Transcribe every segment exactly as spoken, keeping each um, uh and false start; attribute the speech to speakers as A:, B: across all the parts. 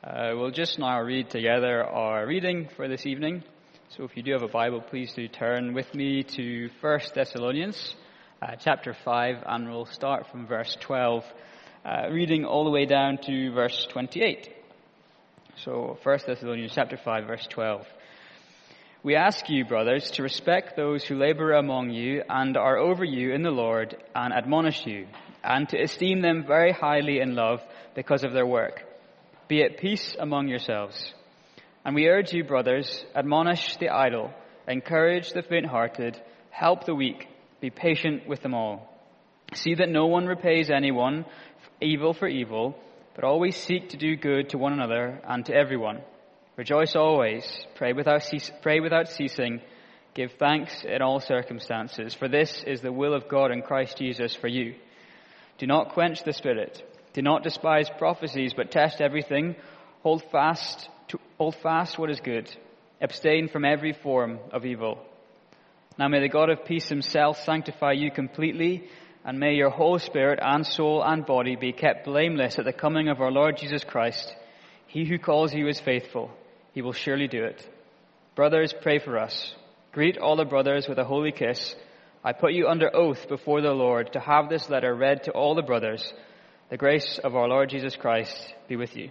A: Uh, we'll just now read together our reading for this evening. So if you do have a Bible, please do turn with me to First Thessalonians uh, chapter five, and we'll start from verse twelve, uh, reading all the way down to verse twenty-eight. So First Thessalonians chapter five, verse twelve. We ask you, brothers, to respect those who labor among you and are over you in the Lord and admonish you, and to esteem them very highly in love because of their work. Be at peace among yourselves. And we urge you, brothers, admonish the idle, encourage the faint-hearted, help the weak, be patient with them all. See that no one repays anyone evil for evil, but always seek to do good to one another and to everyone. Rejoice always, pray without, cease, pray without ceasing, give thanks in all circumstances, for this is the will of God in Christ Jesus for you. Do not quench the Spirit. Do not despise prophecies, but test everything. Hold fast, to, hold fast what is good. Abstain from every form of evil. Now may the God of peace himself sanctify you completely, and may your whole spirit and soul and body be kept blameless at the coming of our Lord Jesus Christ. He who calls you is faithful. He will surely do it. Brothers, pray for us. Greet all the brothers with a holy kiss. I put you under oath before the Lord to have this letter read to all the brothers. The grace of our Lord Jesus Christ be with you.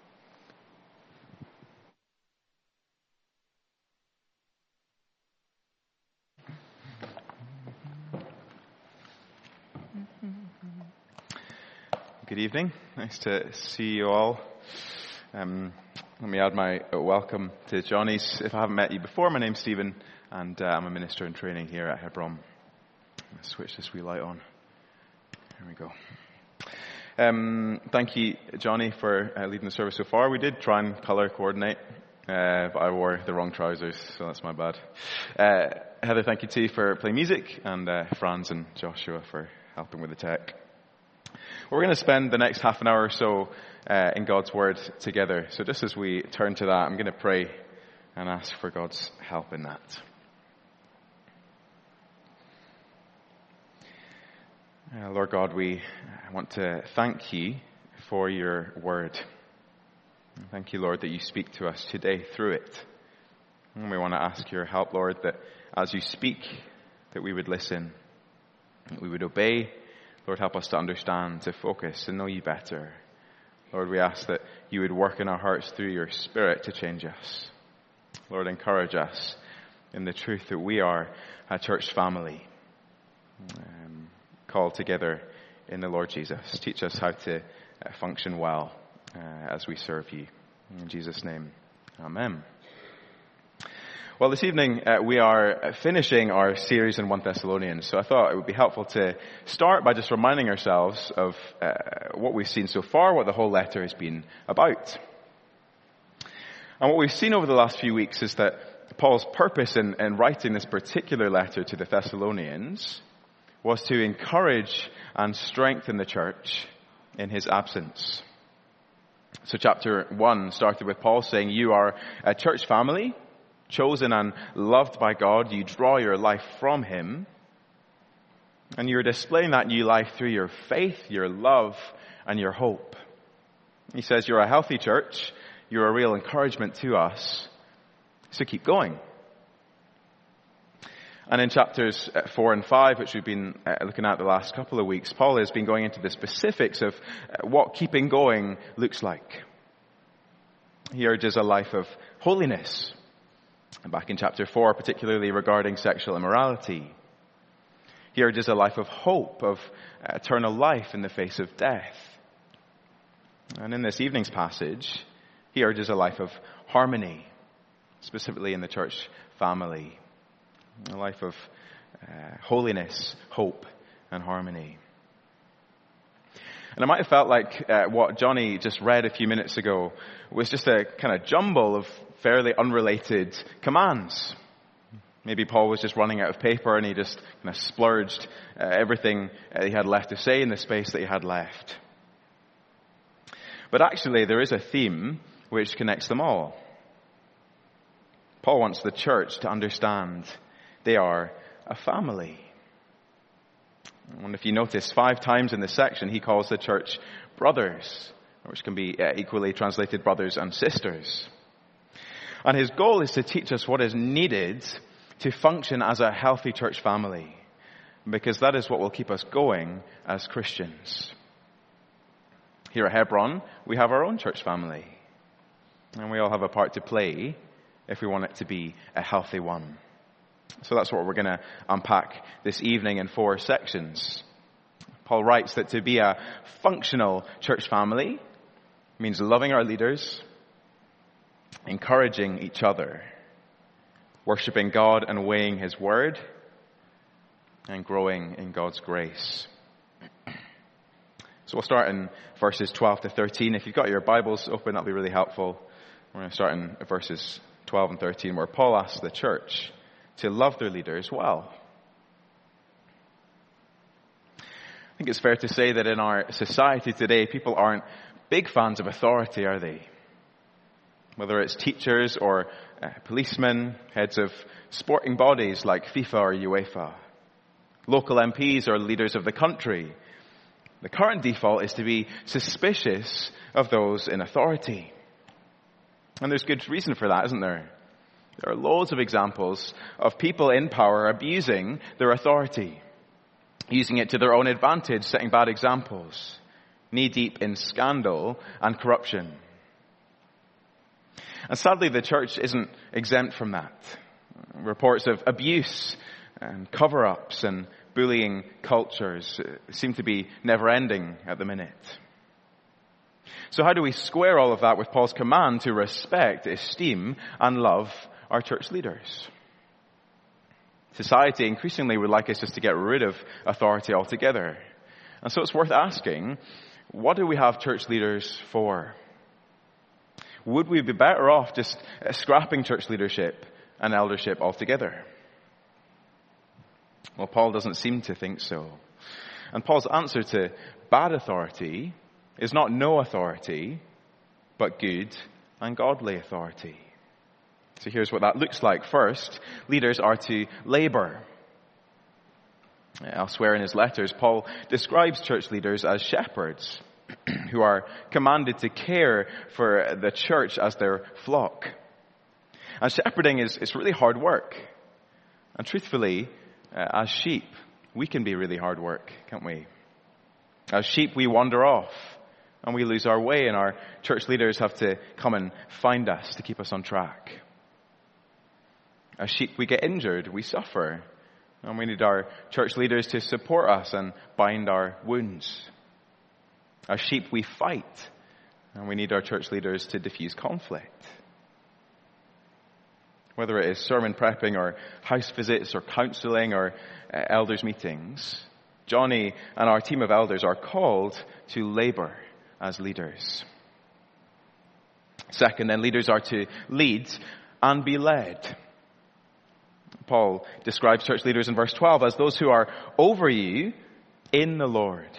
B: Good evening. Nice to see you all. Um, let me add my welcome to Johnny's. If I haven't met you before, my name's Stephen, and uh, I'm a minister in training here at Hebron. Let's switch this wee light on. Here we go. Um, thank you, Johnny, for uh, leading the service so far. We did try and colour coordinate, uh, but I wore the wrong trousers, so that's my bad. Uh, Heather, thank you too for playing music, and uh, Franz and Joshua for helping with the tech. We're going to spend the next half an hour or so uh, in God's Word together. So just as we turn to that, I'm going to pray and ask for God's help in that. Uh, Lord God, we want to thank you for your word. Thank you, Lord, that you speak to us today through it. And we want to ask your help, Lord, that as you speak, that we would listen, that we would obey. Lord, help us to understand, to focus, and know you better. Lord, we ask that you would work in our hearts through your Spirit to change us. Lord, encourage us in the truth that we are a church family. Um, called together in the Lord Jesus. Teach us how to uh, function well uh, as we serve you. In Jesus' name, amen. Well, this evening uh, we are finishing our series in First Thessalonians, so I thought it would be helpful to start by just reminding ourselves of uh, what we've seen so far, what the whole letter has been about. And what we've seen over the last few weeks is that Paul's purpose in, in writing this particular letter to the Thessalonians was to encourage and strengthen the church in his absence. So chapter one started with Paul saying, you are a church family, chosen and loved by God. You draw your life from him. And you're displaying that new life through your faith, your love, and your hope. He says you're a healthy church. You're a real encouragement to us. So keep going. And in chapters four and five, which we've been looking at the last couple of weeks, Paul has been going into the specifics of what keeping going looks like. He urges a life of holiness. And back in chapter four, particularly regarding sexual immorality. He urges a life of hope, of eternal life in the face of death. And in this evening's passage, he urges a life of harmony, specifically in the church family. A life of uh, holiness, hope, and harmony. And it might have felt like uh, what Johnny just read a few minutes ago was just a kind of jumble of fairly unrelated commands. Maybe Paul was just running out of paper and he just kind of splurged uh, everything uh, he had left to say in the space that he had left. But actually there is a theme which connects them all. Paul wants the church to understand they are a family. And if you notice, five times in this section, he calls the church brothers which can be uh, equally translated brothers and sisters. And his goal is to teach us what is needed to function as a healthy church family, because that is what will keep us going as Christians. Here at Hebron, we have our own church family, and we all have a part to play if we want it to be a healthy one. So that's what we're going to unpack this evening in four sections. Paul writes that to be a functional church family means loving our leaders, encouraging each other, worshiping God and weighing his word, and growing in God's grace. So we'll start in verses twelve to thirteen. If you've got your Bibles open, that'll be really helpful. We're going to start in verses twelve and thirteen, where Paul asks the church to love their leaders well. I think it's fair to say that in our society today, people aren't big fans of authority, are they? Whether it's teachers or uh, policemen, heads of sporting bodies like FIFA or UEFA, local M Ps or leaders of the country, the current default is to be suspicious of those in authority. And there's good reason for that, isn't there? There are loads of examples of people in power abusing their authority, using it to their own advantage, setting bad examples, knee-deep in scandal and corruption. And sadly, the church isn't exempt from that. Reports of abuse and cover-ups and bullying cultures seem to be never-ending at the minute. So how do we square all of that with Paul's command to respect, esteem, and love our church leaders? Society increasingly would like us just to get rid of authority altogether. And so it's worth asking, what do we have church leaders for? Would we be better off just scrapping church leadership and eldership altogether? Well, Paul doesn't seem to think so. And Paul's answer to bad authority is not no authority, but good and godly authority. So here's what that looks like. First, leaders are to labor. Elsewhere in his letters, Paul describes church leaders as shepherds who are commanded to care for the church as their flock. And shepherding is, is really hard work. And truthfully, uh, as sheep, we can be really hard work, can't we? As sheep, we wander off and we lose our way, and our church leaders have to come and find us to keep us on track. As sheep, we get injured, we suffer, and we need our church leaders to support us and bind our wounds. As sheep, we fight, and we need our church leaders to diffuse conflict. Whether it is sermon prepping or house visits or counseling or uh, elders meetings, Johnny and our team of elders are called to labor as leaders. Second, then, leaders are to lead and be led. Paul describes church leaders in verse twelve as those who are over you in the Lord.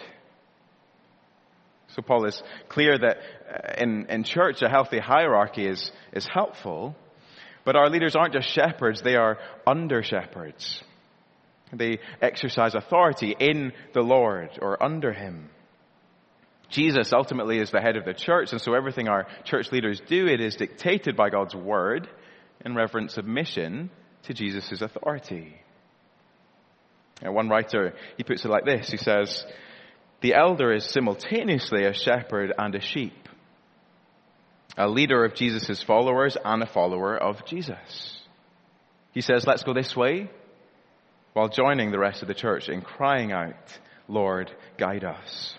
B: So Paul is clear that in, in church, a healthy hierarchy is, is helpful, but our leaders aren't just shepherds, they are under shepherds. They exercise authority in the Lord or under him. Jesus ultimately is the head of the church, and so everything our church leaders do, it is dictated by God's word in reverent submission to Jesus' authority. And one writer, he puts it like this. He says, the elder is simultaneously a shepherd and a sheep, a leader of Jesus' followers and a follower of Jesus. He says, let's go this way, while joining the rest of the church in crying out, Lord, guide us.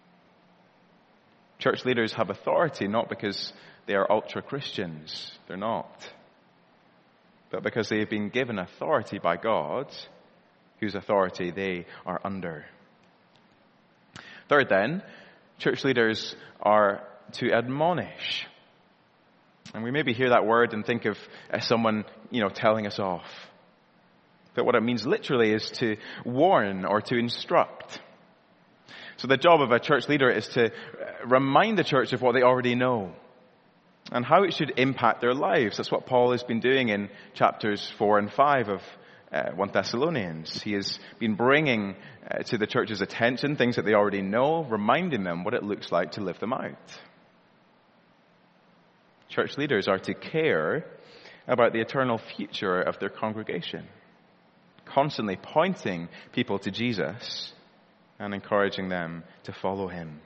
B: Church leaders have authority not because they are ultra-Christians. They're not. But because they have been given authority by God, whose authority they are under. Third then, church leaders are to admonish. And we maybe hear that word and think of as someone, you know, telling us off. But what it means literally is to warn or to instruct. So the job of a church leader is to remind the church of what they already know and how it should impact their lives. That's what Paul has been doing in chapters four and five of uh, First Thessalonians. He has been bringing uh, to the church's attention things that they already know, reminding them what it looks like to live them out. Church leaders are to care about the eternal future of their congregation, constantly pointing people to Jesus and encouraging them to follow him.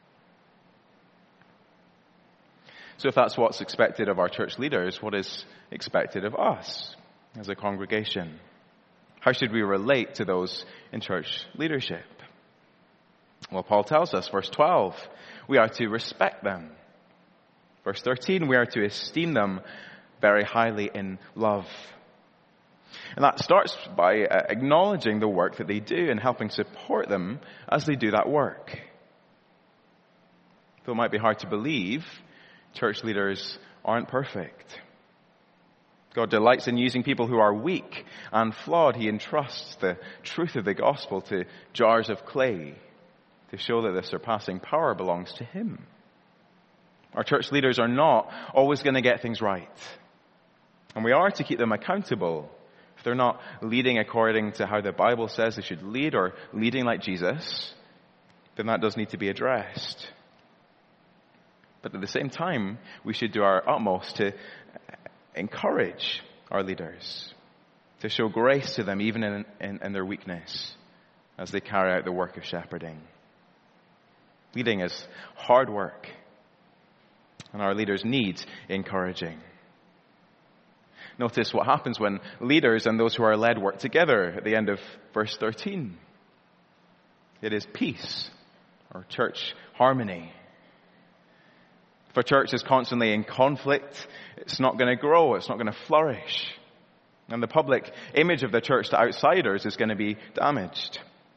B: So if that's what's expected of our church leaders, what is expected of us as a congregation? How should we relate to those in church leadership? Well, Paul tells us, verse twelve, we are to respect them. Verse thirteen, we are to esteem them very highly in love. And that starts by uh, acknowledging the work that they do and helping support them as they do that work. Though it might be hard to believe, church leaders aren't perfect. God delights in using people who are weak and flawed. He entrusts the truth of the gospel to jars of clay to show that the surpassing power belongs to him. Our church leaders are not always going to get things right. And we are to keep them accountable. If they're not leading according to how the Bible says they should lead or leading like Jesus, then that does need to be addressed. But at the same time, we should do our utmost to encourage our leaders, to show grace to them even in, in, in their weakness as they carry out the work of shepherding. Leading is hard work, and our leaders need encouraging. Notice what happens when leaders and those who are led work together at the end of verse thirteen. It is peace, or church harmony. If a church is constantly in conflict, it's not going to grow, it's not going to flourish. And the public image of the church to outsiders is going to be damaged.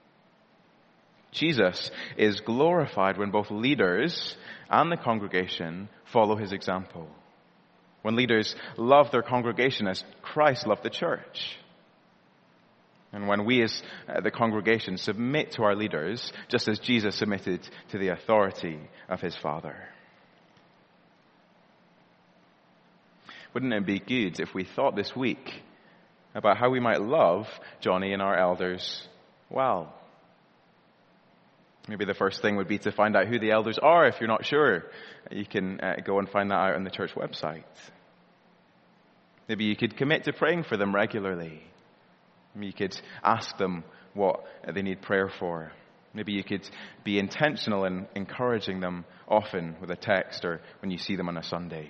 B: Jesus is glorified when both leaders and the congregation follow his example. When leaders love their congregation as Christ loved the church. And when we as uh, the congregation submit to our leaders, just as Jesus submitted to the authority of his Father. Wouldn't it be good if we thought this week about how we might love Johnny and our elders well? Maybe the first thing would be to find out who the elders are. If you're not sure, you can uh, go and find that out on the church website. Maybe you could commit to praying for them regularly. Maybe you could ask them what they need prayer for. Maybe you could be intentional in encouraging them often with a text or when you see them on a Sunday.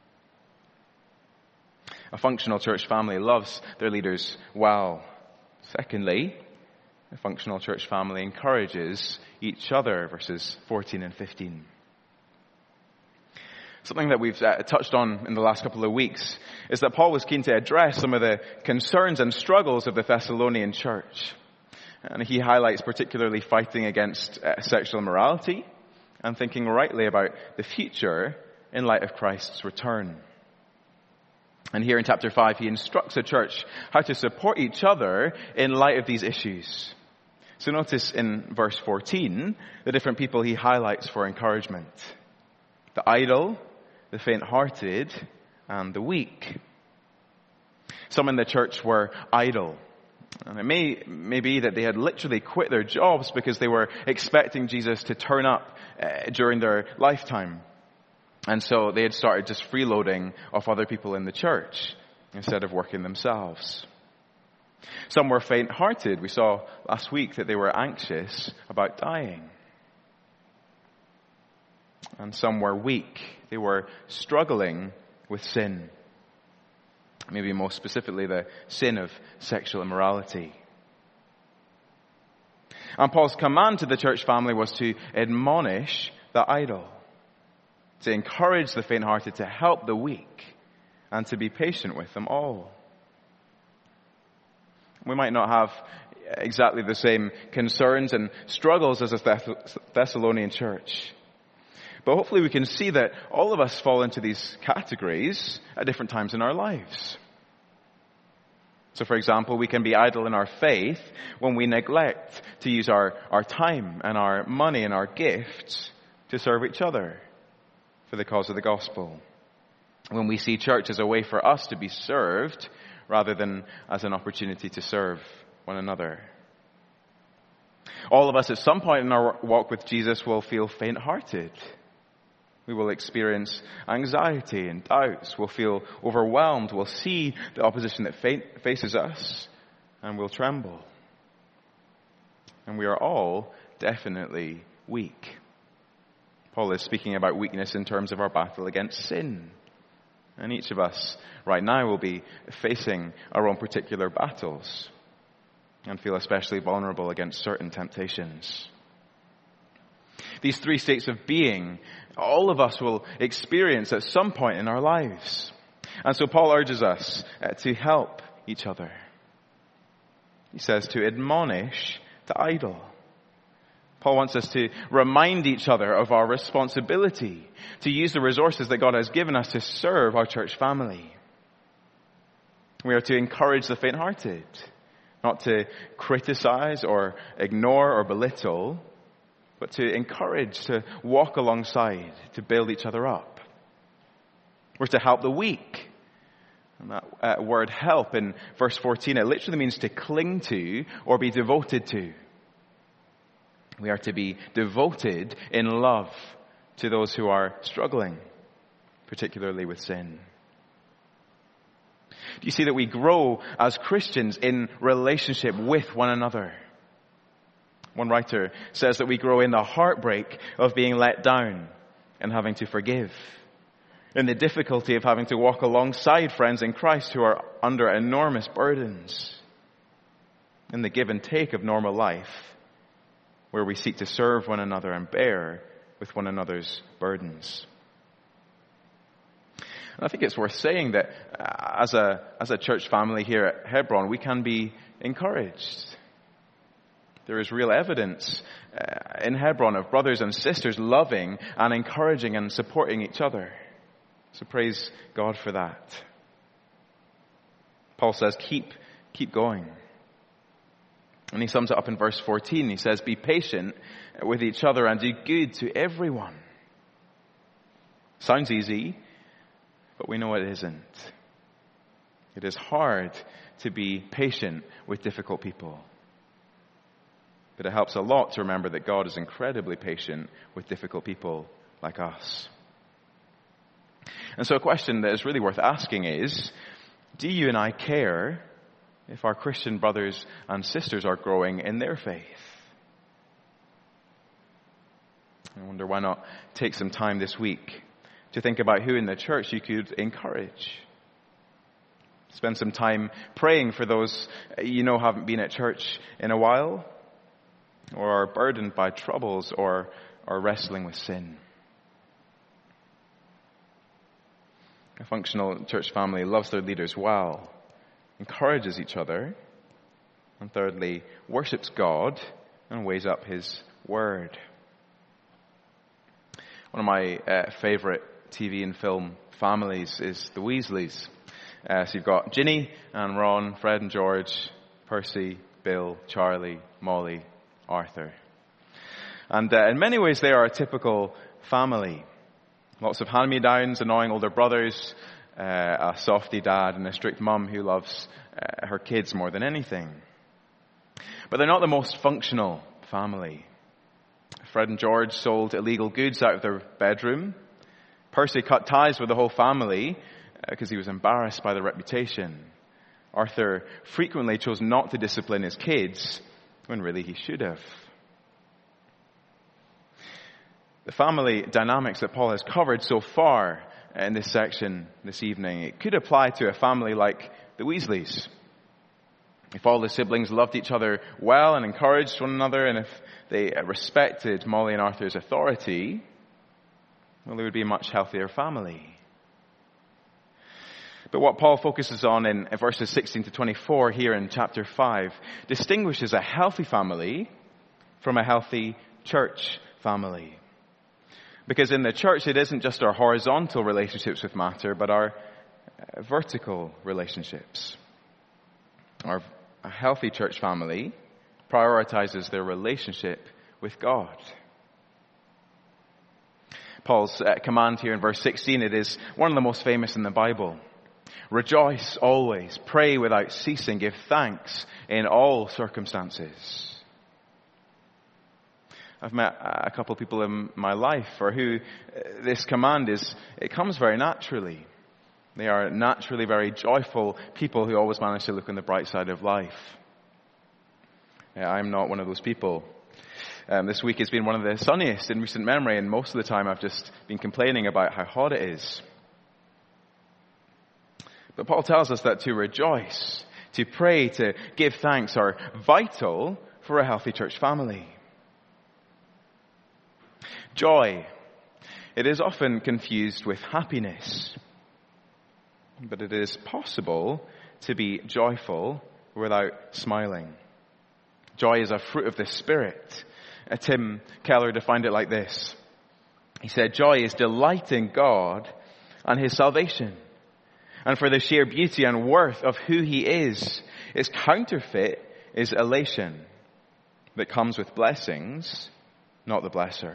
B: A functional church family loves their leaders well. Secondly, a functional church family encourages each other, verses fourteen and fifteen. Something that we've uh, touched on in the last couple of weeks is that Paul was keen to address some of the concerns and struggles of the Thessalonian church. And he highlights particularly fighting against uh, sexual immorality and thinking rightly about the future in light of Christ's return. And here in chapter five, he instructs the church how to support each other in light of these issues. So notice in verse fourteen, the different people he highlights for encouragement. The idle, the faint-hearted, and the weak. Some in the church were idle. And it may, may be that they had literally quit their jobs because they were expecting Jesus to turn up uh, during their lifetime. And so they had started just freeloading off other people in the church instead of working themselves. Some were faint-hearted. We saw last week that they were anxious about dying. And some were weak. They were struggling with sin. Maybe most specifically the sin of sexual immorality. And Paul's command to the church family was to admonish the idle, to encourage the faint-hearted, to help the weak, and to be patient with them all. We might not have exactly the same concerns and struggles as a Thessalonian church. But hopefully we can see that all of us fall into these categories at different times in our lives. So for example, we can be idle in our faith when we neglect to use our, our time and our money and our gifts to serve each other for the cause of the gospel. When we see church as a way for us to be served rather than as an opportunity to serve one another. All of us at some point in our walk with Jesus will feel faint-hearted. We will experience anxiety and doubts. We'll feel overwhelmed. We'll see the opposition that fa- faces us, and we'll tremble. And we are all definitely weak. Paul is speaking about weakness in terms of our battle against sin. And each of us right now will be facing our own particular battles and feel especially vulnerable against certain temptations. These three states of being, all of us will experience at some point in our lives. And so Paul urges us uh, to help each other. He says to admonish the idle. Paul wants us to remind each other of our responsibility to use the resources that God has given us to serve our church family. We are to encourage the faint-hearted, not to criticize or ignore or belittle, but to encourage, to walk alongside, to build each other up. We're to help the weak. And that uh, word help in verse fourteen, it literally means to cling to or be devoted to. We are to be devoted in love to those who are struggling, particularly with sin. Do you see that we grow as Christians in relationship with one another? One writer says that we grow in the heartbreak of being let down and having to forgive, in the difficulty of having to walk alongside friends in Christ who are under enormous burdens, in the give and take of normal life, where we seek to serve one another and bear with one another's burdens. And I think it's worth saying that uh, as a as a church family here at Hebron, we can be encouraged. There is real evidence uh, in Hebron of brothers and sisters loving and encouraging and supporting each other. So praise God for that. Paul says, keep, keep going. And he sums it up in verse fourteen. He says, be patient with each other and do good to everyone. Sounds easy, but we know it isn't. It is hard to be patient with difficult people. But it helps a lot to remember that God is incredibly patient with difficult people like us. And so a question that is really worth asking is, do you and I care if our Christian brothers and sisters are growing in their faith? I wonder why not take some time this week to think about who in the church you could encourage. Spend some time praying for those you know haven't been at church in a while, or are burdened by troubles, or are wrestling with sin. A functional church family loves their leaders well, encourages each other, and thirdly, worships God and weighs up His Word. One of my uh, favorite T V and film families is the Weasleys. Uh, so you've got Ginny and Ron, Fred and George, Percy, Bill, Charlie, Molly, Arthur. And uh, in many ways they are a typical family. Lots of hand-me-downs, annoying older brothers, uh, a softy dad and a strict mum who loves uh, her kids more than anything. But they're not the most functional family. Fred and George sold illegal goods out of their bedroom. Percy cut ties with the whole family because uh, he was embarrassed by their reputation. Arthur frequently chose not to discipline his kids when really he should have. The family dynamics that Paul has covered so far in this section this evening, it could apply to a family like the Weasleys. If all the siblings loved each other well and encouraged one another, and if they respected Molly and Arthur's authority, well, it would be a much healthier family. But what Paul focuses on in verses sixteen to twenty-four here in chapter five distinguishes a healthy family from a healthy church family. Because in the church, it isn't just our horizontal relationships which matter, but our vertical relationships. Our a healthy church family prioritizes their relationship with God. Paul's uh, command here in verse sixteen, it is one of the most famous in the Bible. Rejoice always, pray without ceasing, give thanks in all circumstances. I've met a couple of people in my life for who this command is, it comes very naturally. They are naturally very joyful people who always manage to look on the bright side of life. Yeah, I'm not one of those people. Um, this week has been one of the sunniest in recent memory, and most of the time I've just been complaining about how hot it is. But Paul tells us that to rejoice, to pray, to give thanks are vital for a healthy church family. Joy. It is often confused with happiness. But it is possible to be joyful without smiling. Joy is a fruit of the Spirit. Uh, Tim Keller defined it like this. He said, joy is delighting God and His salvation. And for the sheer beauty and worth of who He is, its counterfeit is elation that comes with blessings, not the blesser.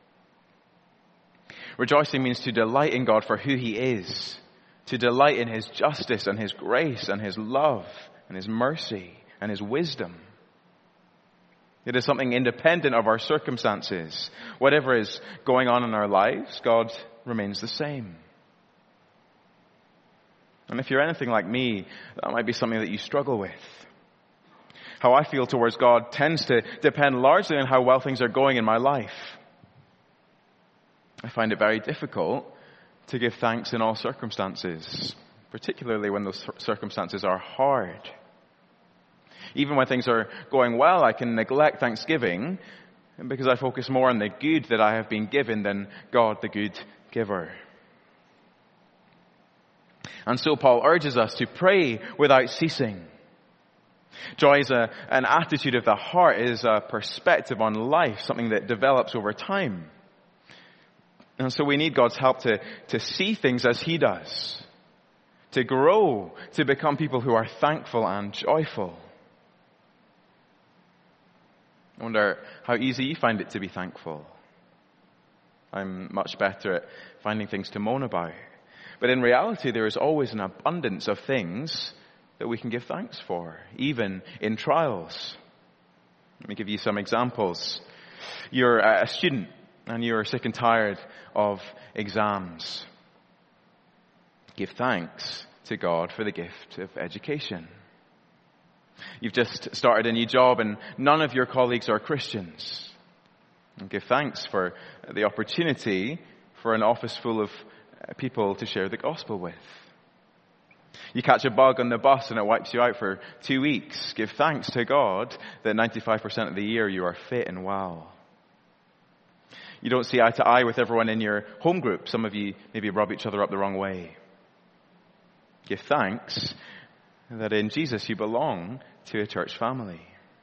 B: Rejoicing means to delight in God for who He is, to delight in His justice and His grace and His love and His mercy and His wisdom. It is something independent of our circumstances. Whatever is going on in our lives, God remains the same. And if you're anything like me, that might be something that you struggle with. How I feel towards God tends to depend largely on how well things are going in my life. I find it very difficult to give thanks in all circumstances, particularly when those circumstances are hard. Even when things are going well, I can neglect thanksgiving because I focus more on the good that I have been given than God, the good giver. And so Paul urges us to pray without ceasing. Joy is a, an attitude of the heart, it is a perspective on life, something that develops over time. And so we need God's help to, to see things as He does, to grow, to become people who are thankful and joyful. I wonder how easy you find it to be thankful. I'm much better at finding things to moan about. But in reality, there is always an abundance of things that we can give thanks for, even in trials. Let me give you some examples. You're a student and you're sick and tired of exams. Give thanks to God for the gift of education. You've just started a new job and none of your colleagues are Christians. And give thanks for the opportunity for an office full of people to share the gospel with. You catch a bug on the bus and it wipes you out for two weeks. Give thanks to God that ninety-five percent of the year you are fit and well. You don't see eye to eye with everyone in your home group. Some of you maybe rub each other up the wrong way. Give thanks that in Jesus you belong to a church family.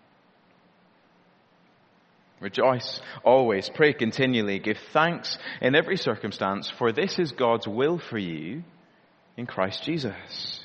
B: Rejoice always, pray continually, give thanks in every circumstance, for this is God's will for you in Christ Jesus.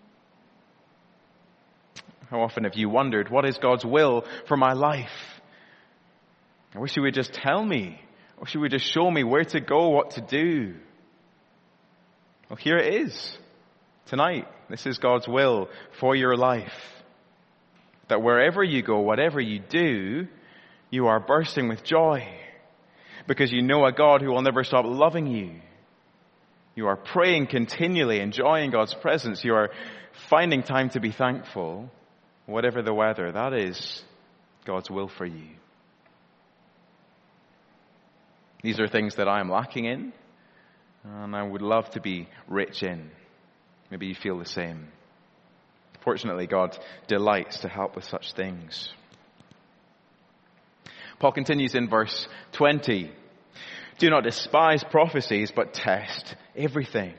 B: How often have you wondered, what is God's will for my life? I wish He would just tell me. I wish He would just show me where to go, what to do. Well, here it is. Tonight, this is God's will for your life. That wherever you go, whatever you do, you are bursting with joy. Because you know a God who will never stop loving you. You are praying continually, enjoying God's presence. You are finding time to be thankful. Whatever the weather, that is God's will for you. These are things that I am lacking in, and I would love to be rich in. Maybe you feel the same. Fortunately, God delights to help with such things. Paul continues in verse twenty. Do not despise prophecies, but test everything.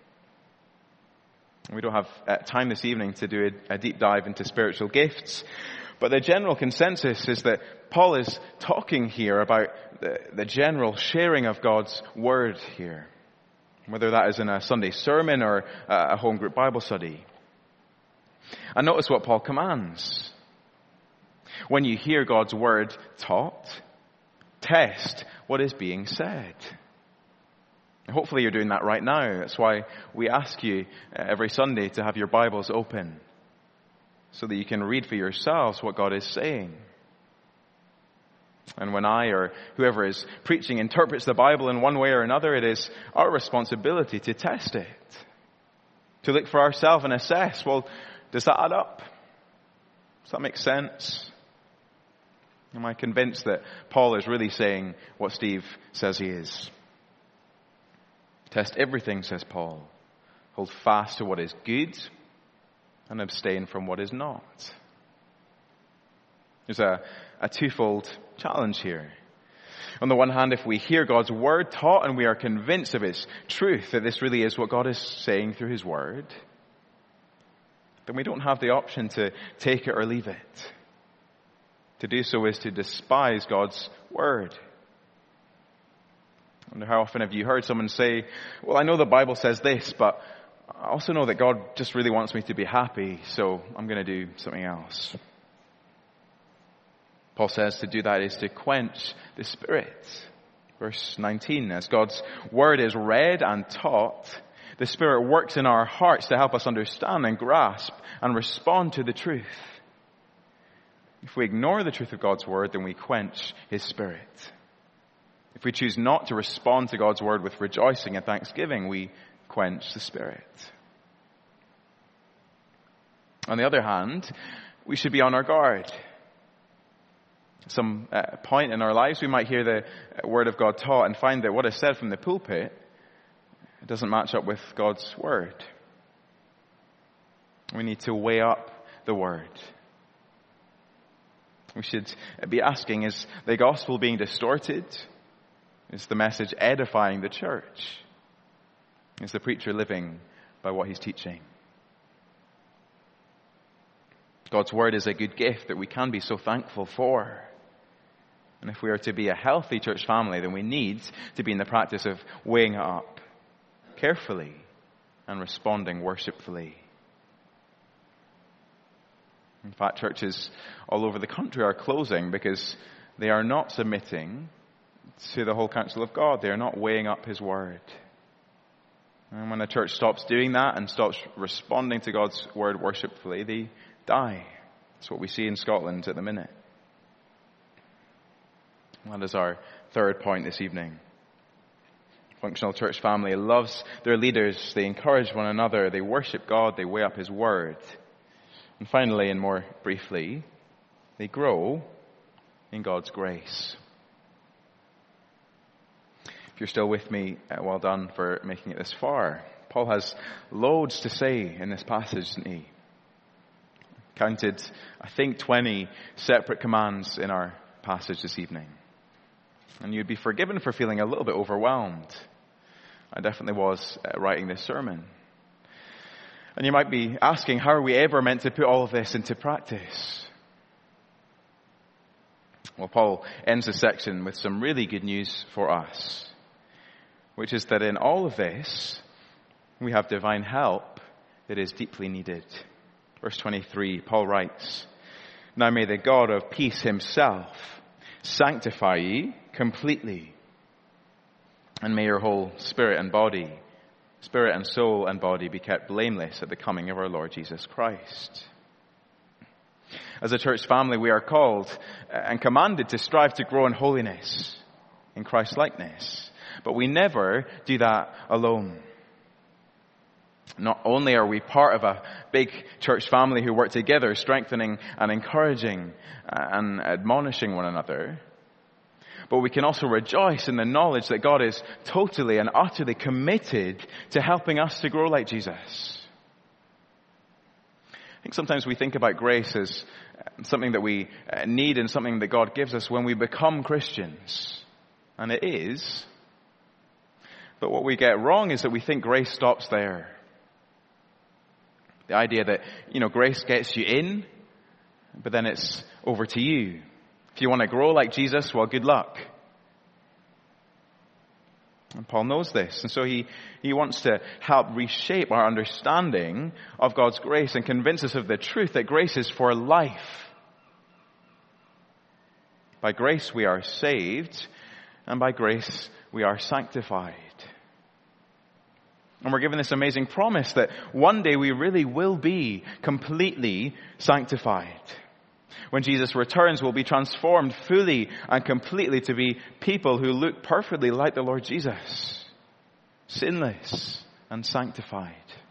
B: We don't have uh, time this evening to do a, a deep dive into spiritual gifts, but the general consensus is that Paul is talking here about the, the general sharing of God's word here, whether that is in a Sunday sermon or a home group Bible study. And notice what Paul commands. When you hear God's word taught, test what is being said. Hopefully you're doing that right now. That's why we ask you every Sunday to have your Bibles open so that you can read for yourselves what God is saying. And when I or whoever is preaching interprets the Bible in one way or another, it is our responsibility to test it. To look for ourselves and assess, well, does that add up? Does that make sense? Am I convinced that Paul is really saying what Steve says he is? Test everything, says Paul. Hold fast to what is good and abstain from what is not. There's a, a twofold challenge here. On the one hand, if we hear God's word taught and we are convinced of its truth, that this really is what God is saying through his word, then we don't have the option to take it or leave it. To do so is to despise God's word. I wonder how often have you heard someone say, well, I know the Bible says this, but I also know that God just really wants me to be happy, so I'm going to do something else. Paul says to do that is to quench the Spirit. Verse nineteen, as God's word is read and taught, the Spirit works in our hearts to help us understand and grasp and respond to the truth. If we ignore the truth of God's word, then we quench his Spirit. If we choose not to respond to God's word with rejoicing and thanksgiving, we quench the Spirit. On the other hand, we should be on our guard. At some uh, point in our lives, we might hear the word of God taught and find that what is said from the pulpit it doesn't match up with God's word. We need to weigh up the word. We should be asking, is the gospel being distorted? Is the message edifying the church? Is the preacher living by what he's teaching? God's word is a good gift that we can be so thankful for. And if we are to be a healthy church family, then we need to be in the practice of weighing it up carefully and responding worshipfully. In fact, churches all over the country are closing because they are not submitting to the whole counsel of God. They are not weighing up his word. And when a church stops doing that and stops responding to God's word worshipfully, they die. That's what we see in Scotland at the minute. That is our third point this evening. Functional church family loves their leaders. They encourage one another. They worship God. They weigh up his word. And finally, and more briefly, they grow in God's grace. If you're still with me, uh, well done for making it this far. Paul has loads to say in this passage, doesn't he? Counted, I think, twenty separate commands in our passage this evening. And you'd be forgiven for feeling a little bit overwhelmed. I definitely was uh, writing this sermon. And you might be asking, how are we ever meant to put all of this into practice? Well, Paul ends this section with some really good news for us, which is that in all of this, we have divine help that is deeply needed. Verse twenty-three, Paul writes, "Now may the God of peace himself sanctify ye completely, and may your whole spirit and body, spirit and soul and body be kept blameless at the coming of our Lord Jesus Christ." As a church family, we are called and commanded to strive to grow in holiness, in Christ-likeness. But we never do that alone. Not only are we part of a big church family who work together, strengthening and encouraging and admonishing one another, but we can also rejoice in the knowledge that God is totally and utterly committed to helping us to grow like Jesus. I think sometimes we think about grace as something that we need and something that God gives us when we become Christians. And it is. But what we get wrong is that we think grace stops there. The idea that, you know, grace gets you in, but then it's over to you. If you want to grow like Jesus, well, good luck. And Paul knows this. And so he, he wants to help reshape our understanding of God's grace and convince us of the truth that grace is for life. By grace we are saved, and by grace we are sanctified. And we're given this amazing promise that one day we really will be completely sanctified. When Jesus returns, we'll be transformed fully and completely to be people who look perfectly like the Lord Jesus, sinless and sanctified.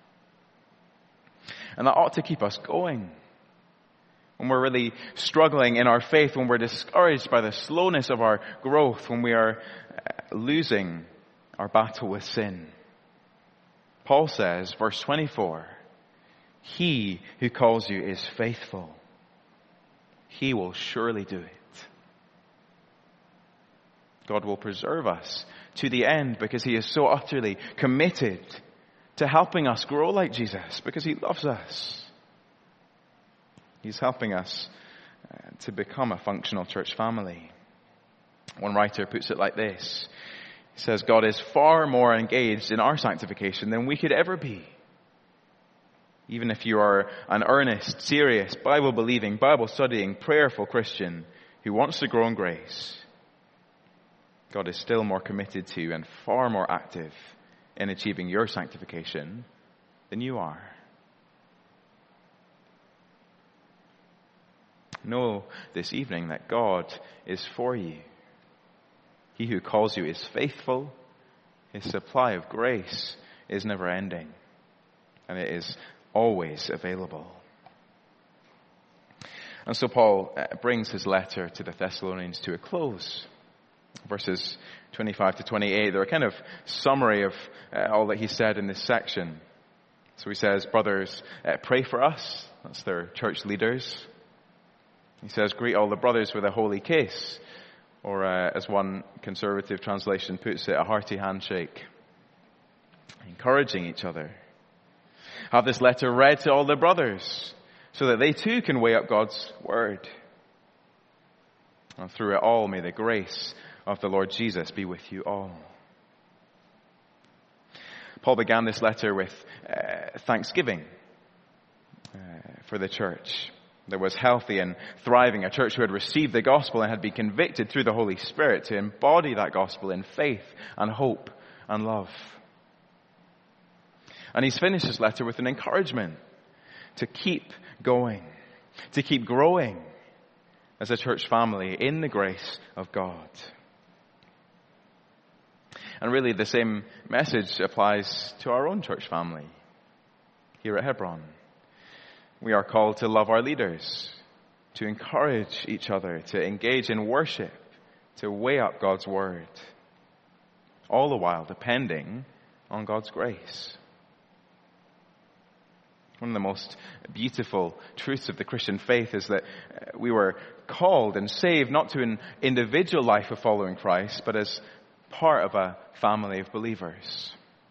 B: And that ought to keep us going. When we're really struggling in our faith, when we're discouraged by the slowness of our growth, when we are losing our battle with sin. Paul says, verse twenty-four, he who calls you is faithful. He will surely do it. God will preserve us to the end because he is so utterly committed to helping us grow like Jesus, because he loves us. He's helping us uh, to become a functional church family. One writer puts it like this. He says, God is far more engaged in our sanctification than we could ever be. Even if you are an earnest, serious, Bible-believing, Bible-studying, prayerful Christian who wants to grow in grace, God is still more committed to and far more active in achieving your sanctification than you are. Know this evening that God is for you. He who calls you is faithful. His supply of grace is never ending, and it is always available. And so Paul brings his letter to the Thessalonians to a close. Verses twenty-five to twenty-eight, they're a kind of summary of uh, all that he said in this section. So he says, brothers, uh, pray for us. That's their church leaders. He says, greet all the brothers with a holy kiss. Or uh, as one conservative translation puts it, a hearty handshake. Encouraging each other. Have this letter read to all the brothers so that they too can weigh up God's word. And through it all, may the grace of the Lord Jesus be with you all. Paul began this letter with uh, thanksgiving uh, for the church that was healthy and thriving, a church who had received the gospel and had been convicted through the Holy Spirit to embody that gospel in faith and hope and love. And he's finished his letter with an encouragement to keep going, to keep growing as a church family in the grace of God. And really the same message applies to our own church family here at Hebron. We are called to love our leaders, to encourage each other, to engage in worship, to weigh up God's word, all the while depending on God's grace. One of the most beautiful truths of the Christian faith is that we were called and saved not to an individual life of following Christ, but as part of a family of believers.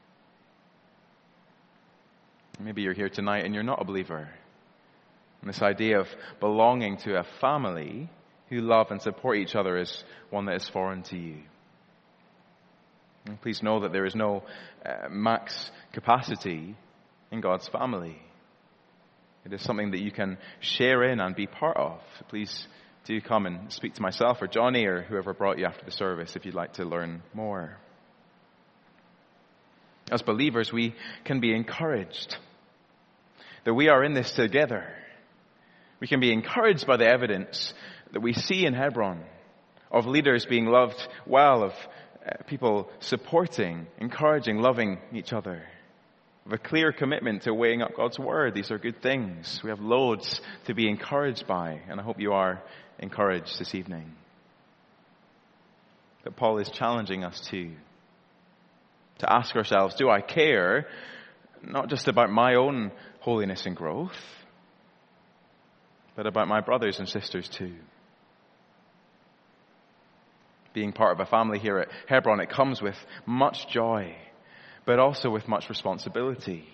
B: Maybe you're here tonight and you're not a believer. And this idea of belonging to a family who love and support each other is one that is foreign to you. And please know that there is no uh, max capacity in God's family. It is something that you can share in and be part of. Please do come and speak to myself or Johnny or whoever brought you after the service if you'd like to learn more. As believers, we can be encouraged that we are in this together. We can be encouraged by the evidence that we see in Hebron of leaders being loved well, of uh, people supporting, encouraging, loving each other. Of a clear commitment to weighing up God's word. These are good things. We have loads to be encouraged by, and I hope you are encouraged this evening. But Paul is challenging us too, to ask ourselves, do I care not just about my own holiness and growth, but about my brothers and sisters too? Being part of a family here at Hebron, it comes with much joy, but also with much responsibility.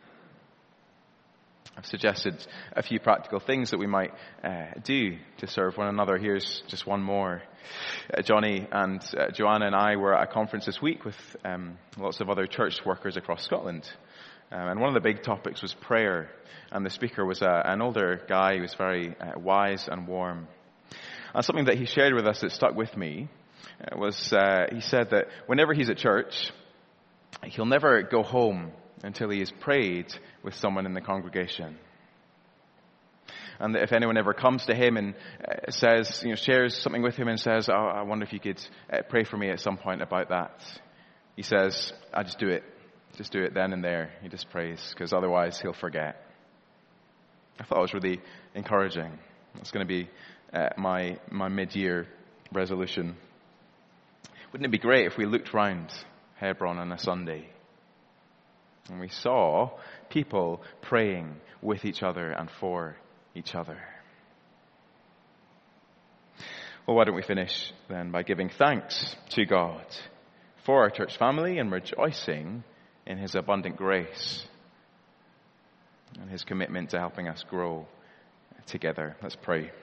B: I've suggested a few practical things that we might uh, do to serve one another. Here's just one more. Uh, Johnny and uh, Joanna and I were at a conference this week with um, lots of other church workers across Scotland. Um, and one of the big topics was prayer. And the speaker was a, an older guy who was very uh, wise and warm. And something that he shared with us that stuck with me uh, was uh, he said that whenever he's at church, he'll never go home until he has prayed with someone in the congregation. And that if anyone ever comes to him and uh, says, you know, shares something with him and says, oh, I wonder if you could uh, pray for me at some point about that. He says, I just do it. Just do it then and there. He just prays, because otherwise he'll forget. I thought it was really encouraging. It's going to be uh, my my mid-year resolution. Wouldn't it be great if we looked round Hebron on a Sunday and we saw people praying with each other and for each other? Well, why don't we finish then by giving thanks to God for our church family and rejoicing in his abundant grace and his commitment to helping us grow together. Let's pray.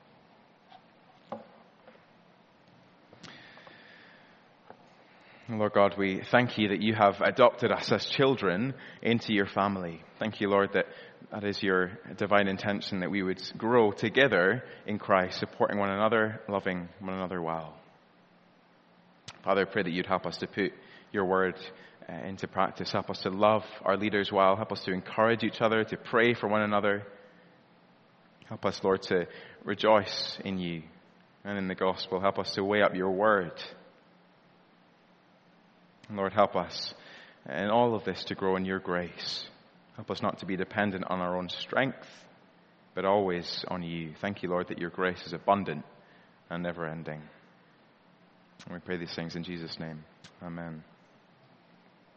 B: Lord God, we thank you that you have adopted us as children into your family. Thank you, Lord, that that is your divine intention, that we would grow together in Christ, supporting one another, loving one another well. Father, I pray that you'd help us to put your word uh, into practice. Help us to love our leaders well. Help us to encourage each other, to pray for one another. Help us, Lord, to rejoice in you and in the gospel. Help us to weigh up your word. Lord, help us in all of this to grow in your grace. Help us not to be dependent on our own strength, but always on you. Thank you, Lord, that your grace is abundant and never ending. And we pray these things in Jesus' name. Amen.